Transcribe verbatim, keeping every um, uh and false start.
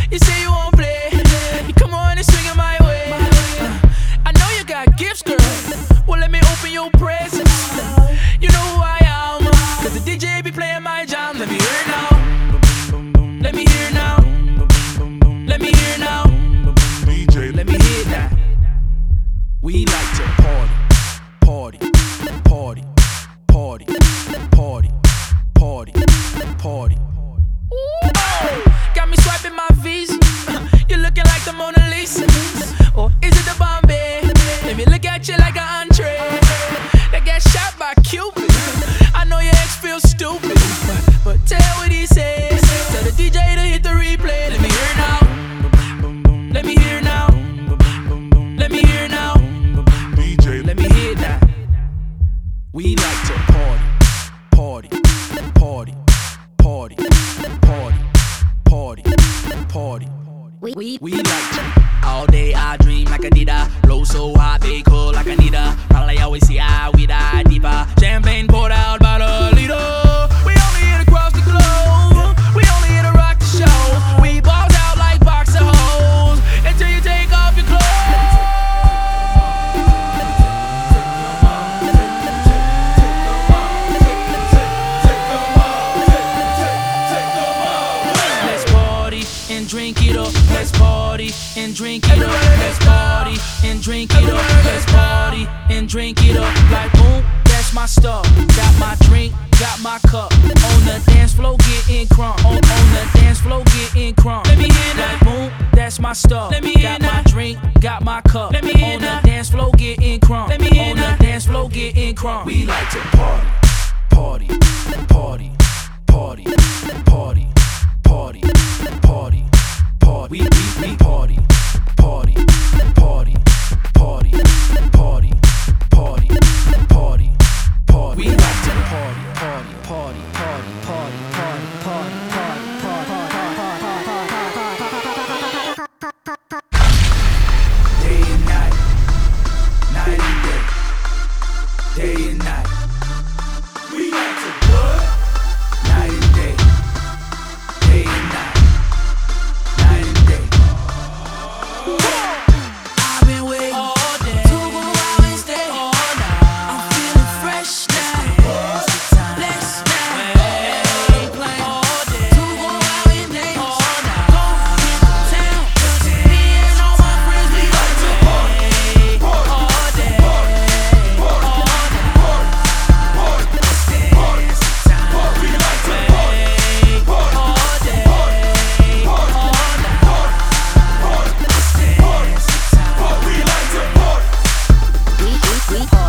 You say you won't play, you come on and swing it my way. uh, I know you got gifts, girl, well let me open your presents. You know who I am, cause the D J be playing my jam. Let me hear it now, let me hear it now, let me hear it now, D J, let me hear it now. We like to party, party, party, party, party, party, party. Ooh, got me swiping my Visa. You're looking like the Mona Lisa, or is it the Bombay? Let me look at you like an entree that got shot by Cupid. I know your ex feels stupid, but, but tell what he says. Tell the D J to hit the replay. Let me hear it now, let me hear it now, let me hear it now, D J, let me hear it now. We like to party, party, party, party, party, party, party. We, we, we like to. All day I dream like Anita, blow so hot, they cool like Anita. Probably always see I with I deeper. Champagne poured out by the liter. We only hit across the globe. We only hit to rock the show. We balls out like boxer hoes until you take off your clothes. And drink it up, let's party and drink it up, let's party and drink it up, let's party and drink it up. Like boom, that's my stuff. Got my drink, got my cup. On the dance floor, getting crunk. On, on the dance floor, getting crunk. Let me hear that. Like boom, that's my stuff. Let me hear got that. My drink, got my cup. Let me hear on that. The dance floor, getting crunk. Let me hear on that. The dance floor, getting crunk. We like to party, party, party, party, party, party, party. We, we, we party, party, party, party, party, party, party, party. We like to party, party, party, party, party, party, party, party, party. Day and night, night and day, day and night. We like to what? Night and day, day and night. We